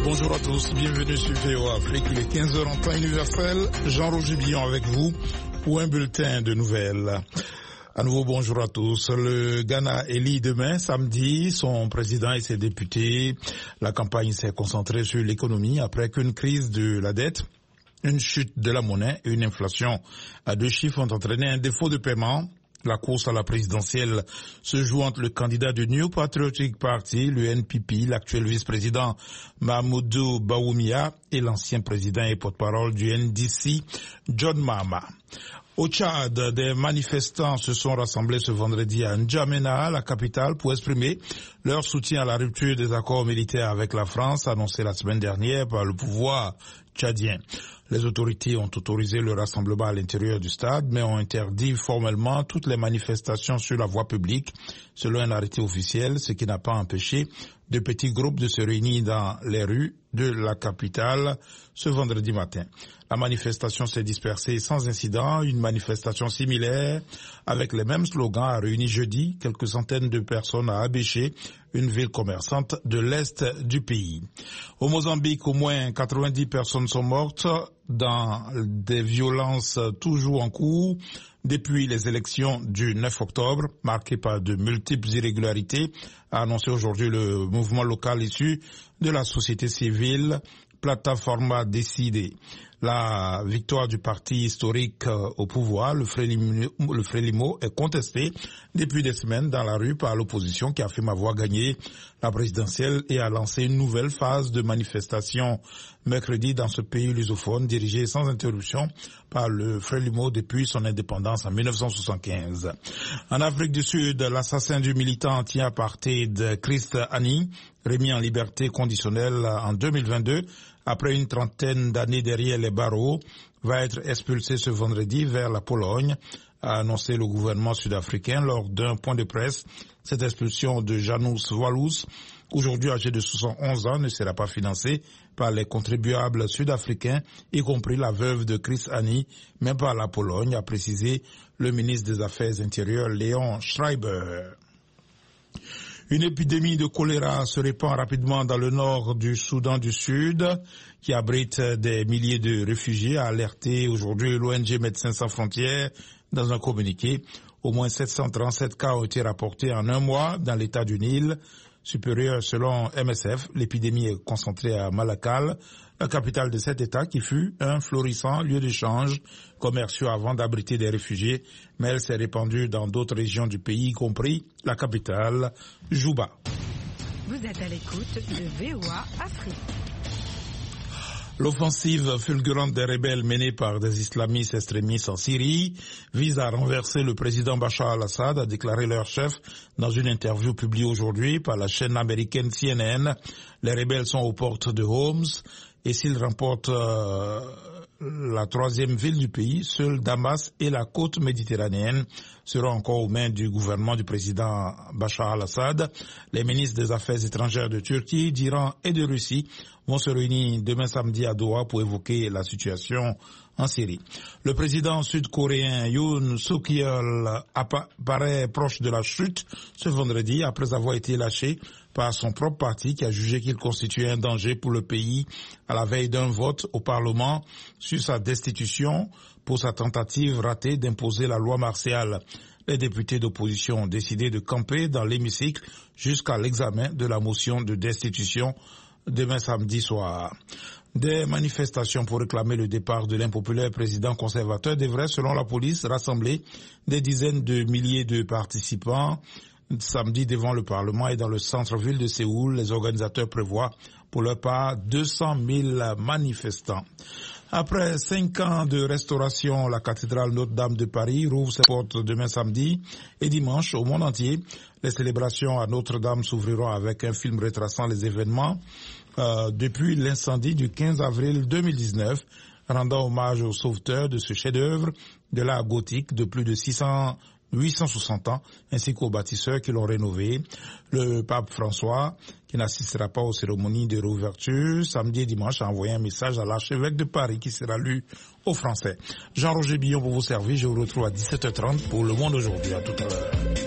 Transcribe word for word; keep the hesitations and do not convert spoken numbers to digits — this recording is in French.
Bonjour à tous, bienvenue sur V O A Afrique, il est quinze heures en temps universel. Jean-Roger Billon avec vous pour un bulletin de nouvelles. À nouveau, bonjour à tous. Le Ghana élit demain, samedi, son président et ses députés. La campagne s'est concentrée sur l'économie après qu'une crise de la dette, une chute de la monnaie et une inflation à deux chiffres ont entraîné un défaut de paiement. La course à la présidentielle se joue entre le candidat du New Patriotic Party, le N P P, l'actuel vice-président Mahamudu Bawumia et l'ancien président et porte-parole du N D C, John Mahama. Au Tchad, des manifestants se sont rassemblés ce vendredi à N'Djamena, la capitale, pour exprimer leur soutien à la rupture des accords militaires avec la France, annoncée la semaine dernière par le pouvoir tchadien. Les autorités ont autorisé le rassemblement à l'intérieur du stade, mais ont interdit formellement toutes les manifestations sur la voie publique, selon un arrêté officiel, ce qui n'a pas empêché de petits groupes de se réunir dans les rues de la capitale ce vendredi matin. La manifestation s'est dispersée sans incident. Une manifestation similaire avec les mêmes slogans a réuni jeudi quelques centaines de personnes à Abéché, une ville commerçante de l'est du pays. Au Mozambique, au moins quatre-vingt-dix personnes sont mortes dans des violences toujours en cours depuis les élections du neuf octobre, marquées par de multiples irrégularités, a annoncé aujourd'hui le mouvement local issu de la société civile Plataforma Décidée. La victoire du parti historique au pouvoir, le Frélimo, le Frélimo, est contestée depuis des semaines dans la rue par l'opposition qui affirme avoir gagné la présidentielle et a lancé une nouvelle phase de manifestation mercredi dans ce pays lusophone dirigé sans interruption par le Frélimo depuis son indépendance en mille neuf cent soixante-quinze. En Afrique du Sud, l'assassin du militant anti-apartheid Christ Hani, remis en liberté conditionnelle en deux mille vingt-deux, après une trentaine d'années derrière les barreaux, va être expulsé ce vendredi vers la Pologne, a annoncé le gouvernement sud-africain lors d'un point de presse. Cette expulsion de Janusz Walus, aujourd'hui âgé de soixante-onze ans, ne sera pas financée par les contribuables sud-africains, y compris la veuve de Chris Hani, mais par la Pologne, a précisé le ministre des Affaires intérieures Léon Schreiber. Une épidémie de choléra se répand rapidement dans le nord du Soudan du Sud, qui abrite des milliers de réfugiés, a alerté aujourd'hui l'O N G Médecins sans frontières dans un communiqué. Au moins sept cent trente-sept cas ont été rapportés en un mois dans l'état du Nil supérieur selon M S F. L'épidémie est concentrée à Malakal, la capitale de cet État qui fut un florissant lieu d'échange commerciaux avant d'abriter des réfugiés, mais elle s'est répandue dans d'autres régions du pays, y compris la capitale, Juba. Vous êtes à l'écoute de V O A Afrique. L'offensive fulgurante des rebelles menée par des islamistes extrémistes en Syrie vise à renverser le président Bachar al-Assad, a déclaré leur chef dans une interview publiée aujourd'hui par la chaîne américaine C N N. Les rebelles sont aux portes de Homs et s'ils remportent euh, la troisième ville du pays, seul Damas et la côte méditerranéenne seront encore aux mains du gouvernement du président Bachar al-Assad. Les ministres des Affaires étrangères de Turquie, d'Iran et de Russie vont se réunir demain samedi à Doha pour évoquer la situation en Syrie. Le président sud-coréen Yoon Suk-yeol apparaît proche de la chute ce vendredi après avoir été lâché par son propre parti qui a jugé qu'il constituait un danger pour le pays à la veille d'un vote au Parlement sur sa destitution pour sa tentative ratée d'imposer la loi martiale. Les députés d'opposition ont décidé de camper dans l'hémicycle jusqu'à l'examen de la motion de destitution demain samedi soir. Des manifestations pour réclamer le départ de l'impopulaire président conservateur devraient, selon la police, rassembler des dizaines de milliers de participants samedi devant le Parlement et dans le centre-ville de Séoul. Les organisateurs prévoient pour leur part deux cent mille manifestants. Après cinq ans de restauration, la cathédrale Notre-Dame de Paris rouvre ses portes demain samedi et dimanche au monde entier. Les célébrations à Notre-Dame s'ouvriront avec un film retraçant les événements euh, depuis l'incendie du quinze avril deux mille dix-neuf, rendant hommage aux sauveteurs de ce chef-d'œuvre de l'art gothique de plus de six cents huit cent soixante ans, ainsi qu'aux bâtisseurs qui l'ont rénové. Le pape François, qui n'assistera pas aux cérémonies de réouverture samedi et dimanche, a envoyé un message à l'archevêque de Paris qui sera lu aux Français. Jean-Roger Billon pour vous servir. Je vous retrouve à dix-sept heures trente pour Le Monde aujourd'hui. À tout à l'heure.